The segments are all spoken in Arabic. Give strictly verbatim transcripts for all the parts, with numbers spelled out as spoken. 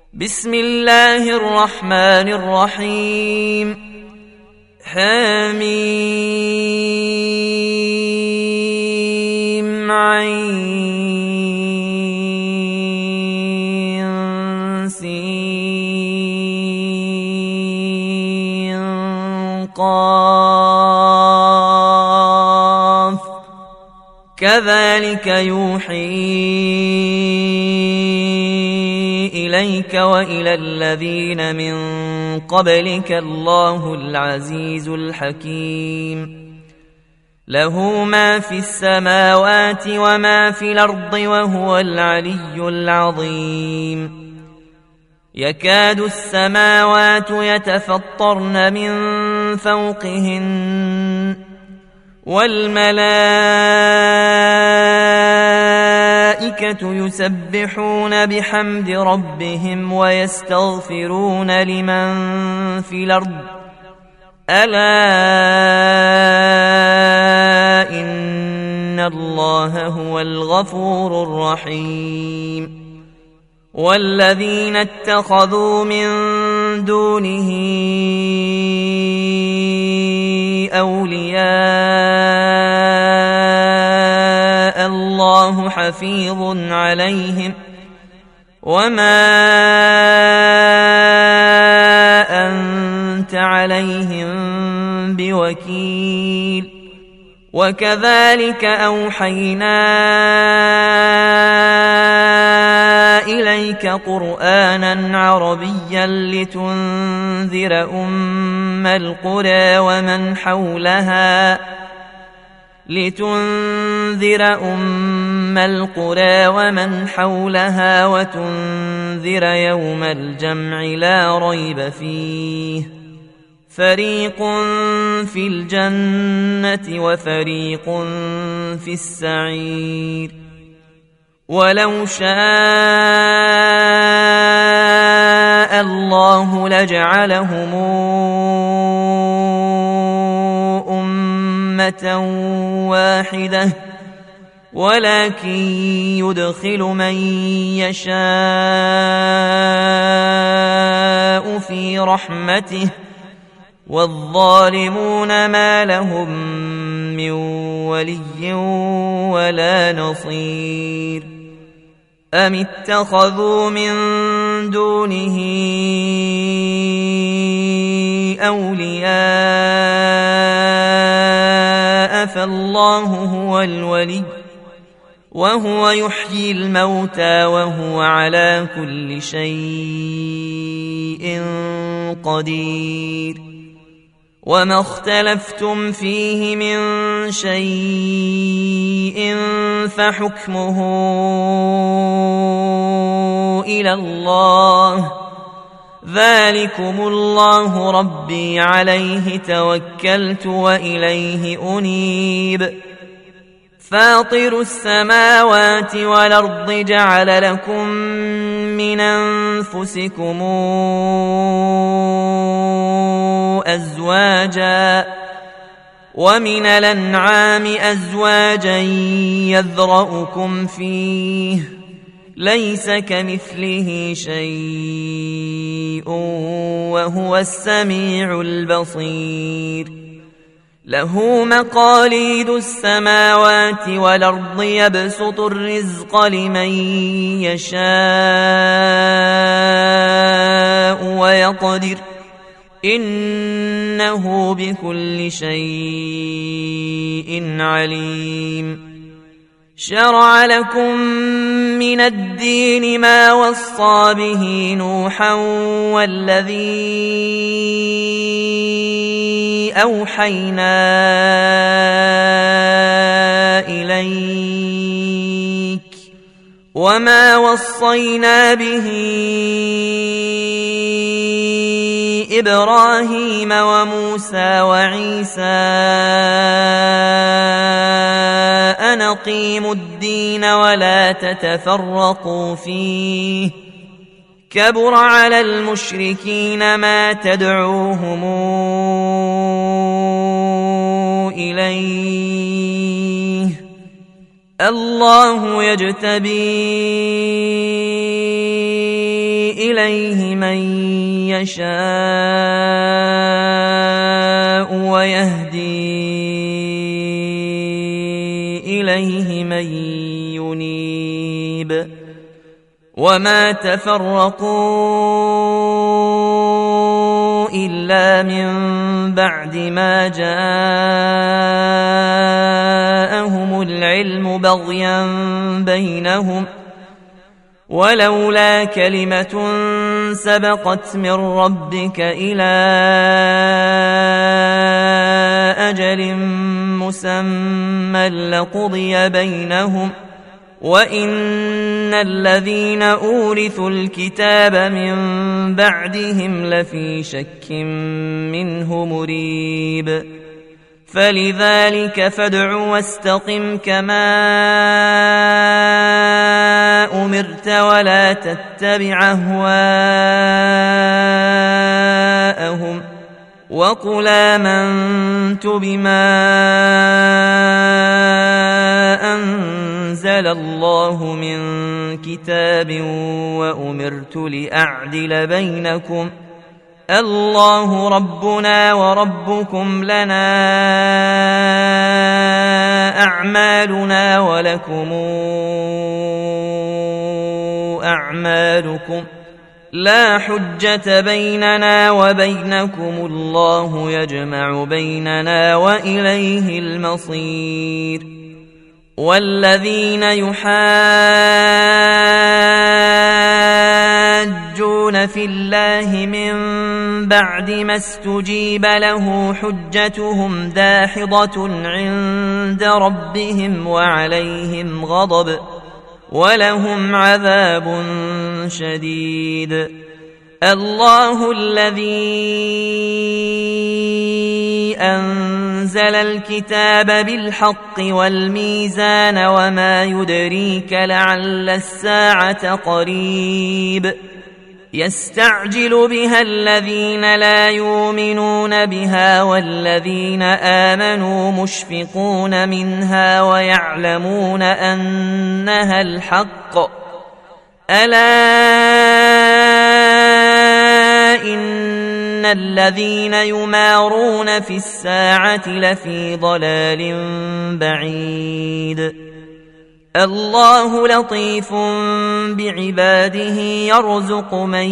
بسم الله الرحمن الرحيم حميم عين سين قاف كذلك يوحي إليك وإلى الذين من قبلك الله العزيز الحكيم له ما في السماوات وما في الأرض وهو العلي العظيم يكاد السماوات يتفطرن من فوقهن والملائكة يسبحون بحمد ربهم ويستغفرون لمن في الأرض ألا إن الله هو الغفور الرحيم والذين اتخذوا من دونه أولياء الله حفيظ عليهم وما أنت عليهم بوكيل وكذلك أوحينا إليك قرآنا عربيا لتنذر أم القرى ومن حولها لتنذر أم القرى ومن حولها وتنذر يوم الجمع لا ريب فيه فريق في الجنة وفريق في السعير ولو شاء الله لجعلهم أمة واحدة ولكن يدخل من يشاء في رحمته والظالمون ما لهم من ولي ولا نصير أم اتخذوا من دونه أولياء فالله هو الولي وهو يحيي الموتى وهو على كل شيء قدير وما اختلفتم فيه من شيء فحكمه إلى الله ذلكم الله ربي عليه توكلت وإليه أنيب فاطر السماوات والأرض جعل لكم من أنفسكم أزواجا ومن الأنعام أزواجا يذرأكم فيه ليس كمثله شيء وهو السميع البصير له مقاليد السماوات والأرض يبسط الرزق لمن يشاء ويقدر إنه بكل شيء عليم شرع لكم من الدين ما وصى به نوحا والذي أوحينا إليك وما وصينا به إبراهيم وموسى وعيسى أن أقيموا الدين ولا تتفرقوا فيه كبر على المشركين ما تدعوهم إليه الله يجتبي إليه من يشاء ويهدي إليه من ينيب وما تفرقوا إلا من بعد ما جاءهم العلم بغيا بينهم ولولا كلمة سبقت من ربك إلى أجل مسمى لقضي بينهم وإن الذين أورثوا الكتاب من بعدهم لفي شك منه مريب فلذلك فادع واستقم كما أمرت ولا تتبع أهواءهم وقل آمنت بما أنزل الله من كتاب وأمرت لأعدل بينكم الله ربنا وربكم لنا أعمالنا ولكم أعمالكم لا حجة بيننا وبينكم الله يجمع بيننا وإليه المصير والذين يحاجون في الله من بعد ما استجيب له حجتهم داحضة عند ربهم وعليهم غضب ولهم عذاب شديد الله الذي أنزل الكتاب بالحق والميزان وما يدريك لعل الساعة قريب يستعجل بها الذين لا يؤمنون بها والذين آمنوا مشفقون منها ويعلمون أنها الحق ألا إن الذين يمارون في الساعة لفي ضلال بعيد الله لطيف بعباده يرزق من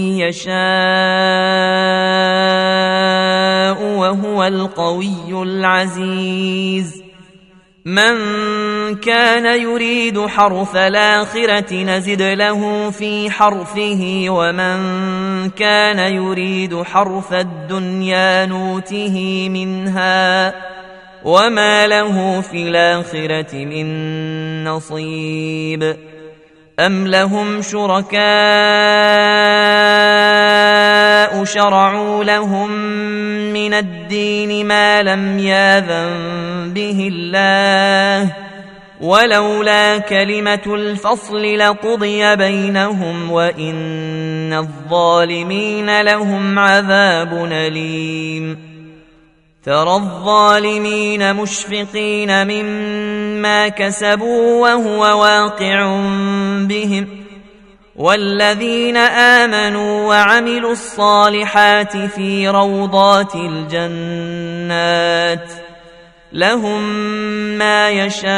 يشاء وهو القوي العزيز من كان يريد حرث الآخرة نزد له في حرثه ومن كان يريد حرث الدنيا نوته منها وما له في الآخرة من نصيب أم لهم شركاء شرعوا لهم من الدين ما لم يأذن به الله ولولا كلمة الفصل لقضي بينهم وإن الظالمين لهم عذاب أليم ترى الظالمين مشفقين مما كسبوا وهو واقع بهم والذين آمنوا وعملوا الصالحات في روضات الجنات لهم ما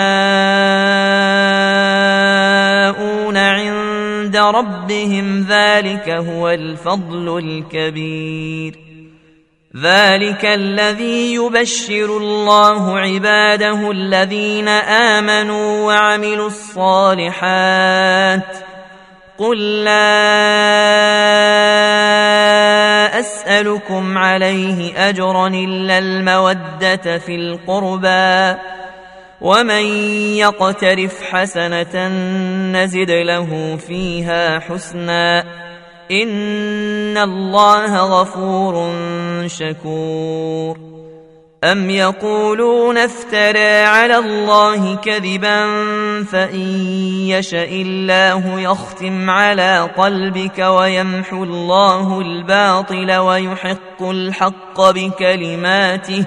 يشاءون عند ربهم ذلك هو الفضل الكبير ذلك الذي يبشر الله عباده الذين آمنوا وعملوا الصالحات قل لا أسألكم عليه أجرا إلا المودة في القربى ومن يقترف حسنة نزد له فيها حسنا إن الله غفور شكور أم يقولون افترى على الله كذبا فإن يشأ الله يختم على قلبك ويمحو الله الباطل ويحق الحق بكلماته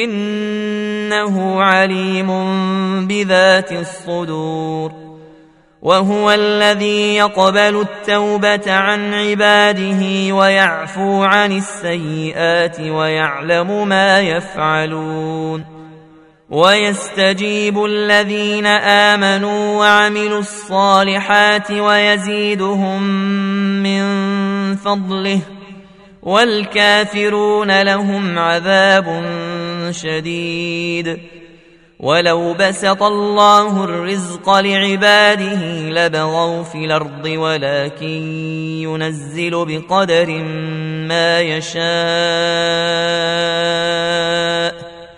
إنه عليم بذات الصدور وهو الذي يقبل التوبة عن عباده ويعفو عن السيئات ويعلم ما يفعلون ويستجيب الذين آمنوا وعملوا الصالحات ويزيدهم من فضله والكافرون لهم عذاب شديد ولو بسط الله الرزق لعباده لبغوا في الأرض ولكن ينزل بقدر ما يشاء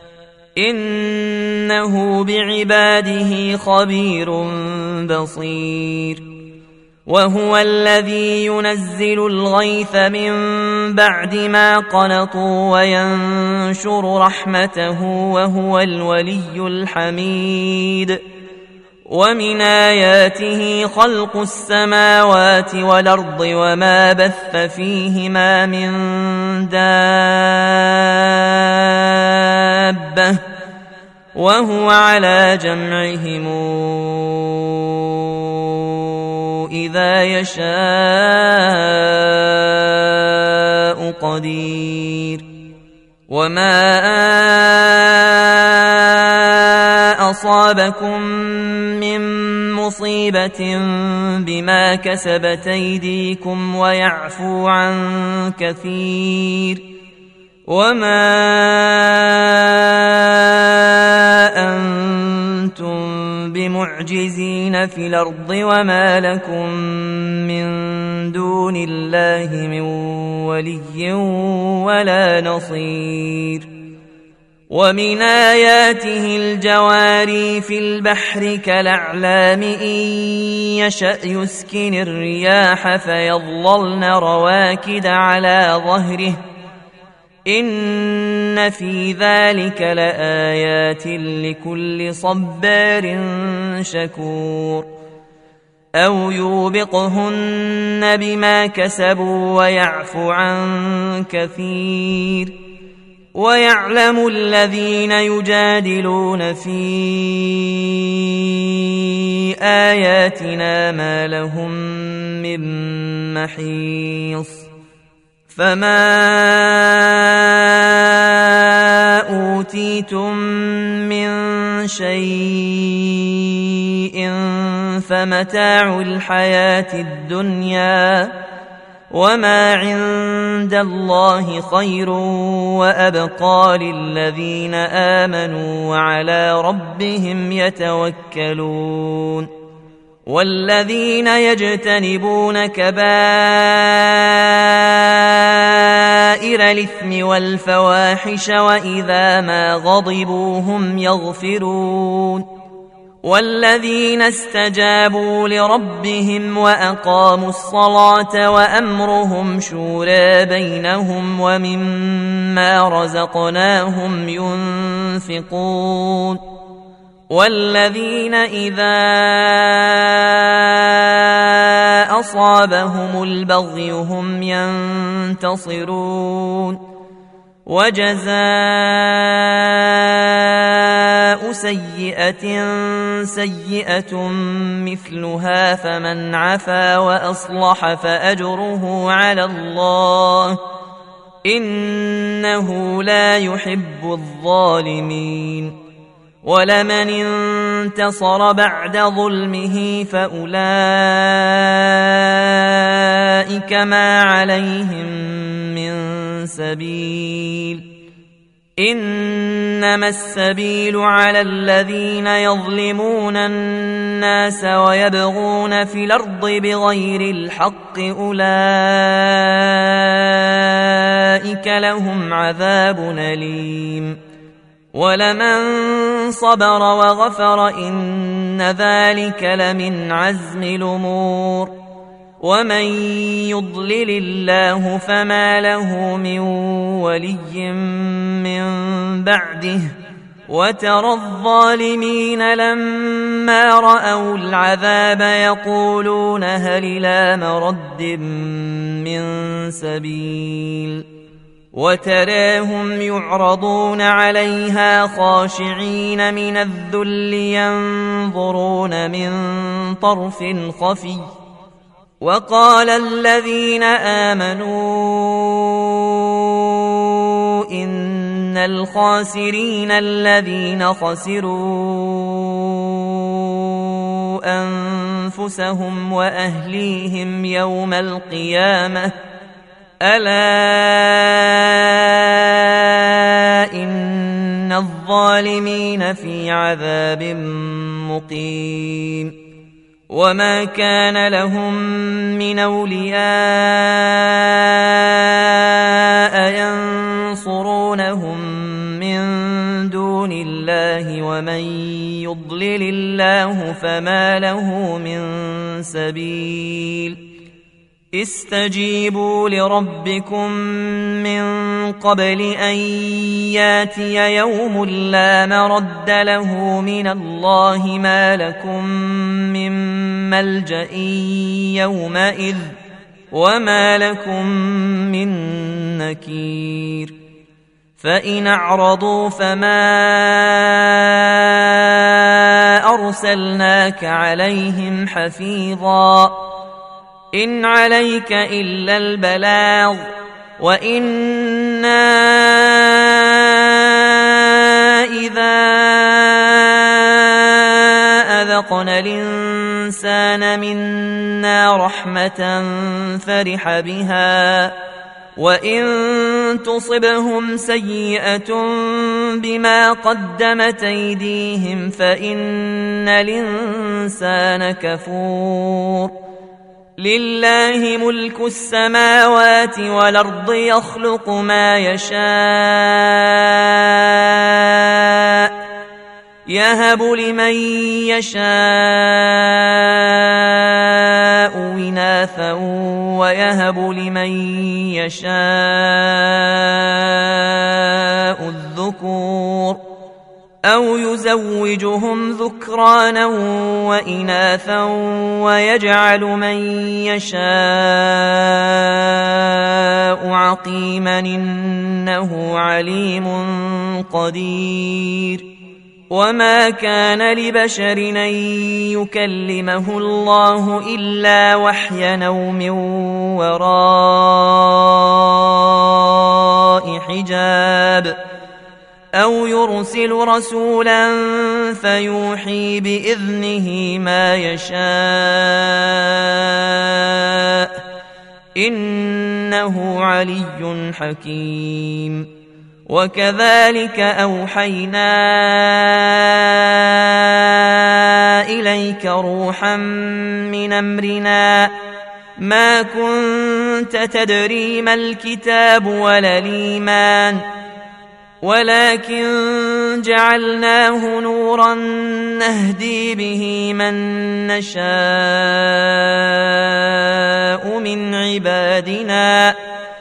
إنه بعباده خبير بصير وهو الذي ينزل الغيث من بعد ما قنطوا وينشر رحمته وهو الولي الحميد ومن آياته خلق السماوات والأرض وما بث فيهما من دابة وهو على جمعهم إذا يشاء قدير وما أصابكم من مصيبة بما كسبت أيديكم ويعفو عن كثير وما أنتم بمعجزين في الأرض وما لكم من دون الله من ولي ولا نصير ومن آياته الجواري في البحر كالأعلام إن يشأ يسكن الرياح فيظللن رواكد على ظهره إن في ذلك لآيات لكل صبار شكور أو يوبقهن بما كسبوا ويعفو عن كثير ويعلم الذين يجادلون في آياتنا ما لهم من محيص فما أوتيتم من شيء فمتاع الحياة الدنيا وما عند الله خير وأبقى للذين آمنوا وعلى ربهم يتوكلون والذين يجتنبون كبائر الإثم والفواحش وإذا ما غضبوا هم يغفرون والذين استجابوا لربهم وأقاموا الصلاة وأمرهم شورى بينهم ومما رزقناهم ينفقون والذين إذا أصابهم البغي هم ينتصرون وجزاء سيئة سيئة مثلها فمن عفا وأصلح فأجره على الله إنه لا يحب الظالمين ولمن انتصر بعد ظلمه فأولئك ما عليهم من سبيل إنما السبيل على الذين يظلمون الناس ويبغون في الأرض بغير الحق أولئك لهم عذاب أليم ولمن صبر وغفر إن ذلك لمن عزم الأمور ومن يضلل الله فما له من ولي من بعده وترى الظالمين لما رأوا العذاب يقولون هل إلى مرد من سبيل وتراهم يعرضون عليها خاشعين من الذل ينظرون من طرف خفي وقال الذين آمنوا إن الخاسرين الذين خسروا أنفسهم وأهليهم يوم القيامة ألا إن الظالمين في عذاب مقيم وما كان لهم من أولياء ينصرونهم من دون الله ومن يضلل الله فما له من سبيل استجيبوا لربكم من قبل أن ياتي يوم لا مرد له من الله ما لكم من ملجأ يومئذ وما لكم من نكير فإن أعرضوا فما أرسلناك عليهم حفيظا إن عليك إلا البلاغ وإنا إذا أذقنا الإنسان منا رحمة فرح بها وإن تصبهم سيئة بما قدمت أيديهم فإن الإنسان كفور لله ملك السماوات والأرض يخلق ما يشاء يهب لمن يشاء إناثا ويهب لمن يشاء الذكور أو يزوجهم ذكرانا وإناثا ويجعل من يشاء عقيما إنه عليم قدير وما كان لبشر أن يكلمه الله إلا وحيا أو من وراء حجاب أو يرسل رسولا فيوحي بإذنه ما يشاء إنه علي حكيم وكذلك أوحينا إليك روحا من أمرنا ما كنت تدري ما الكتاب ولا الإيمان ولكن جعلناه نورا نهدي به من نشاء من عبادنا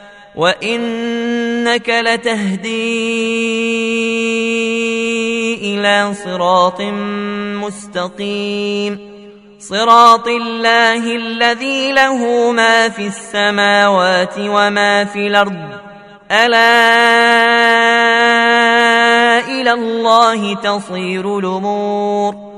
وإنك لتهدي إلى صراط مستقيم صراط الله الذي له ما في السماوات وما في الأرض ألا إلى الله تصير الأمور